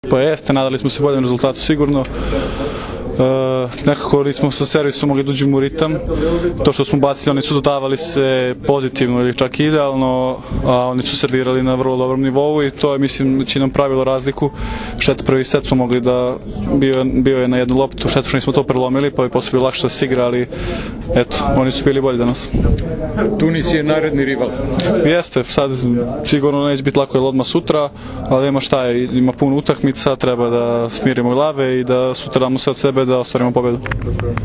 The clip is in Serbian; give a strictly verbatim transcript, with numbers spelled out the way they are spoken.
Pa jeste, nadali smo se boljem rezultatu sigurno. Uh, nekako nismo sa servisom mogli dođemo u ritam. To što smo bacili, oni su dodavali se pozitivno ili čak idealno, a oni su servirali na vrlo dobrom nivou i to je, mislim, će nam pravilo razliku. Šteta, prvi set smo mogli da bio, bio je na jednu loptu, šteta što nismo to prelomili, pa je posle bilo lakše da se igra, ali eto, oni su bili bolji danas. Tunis je naredni rival. Jeste, sad sigurno neće biti lako, jer odmah sutra, ali ima šta je, ima puno utakmica, treba da smirimo glave i da sutra damo sve od sebe da ostvarimo pobedu.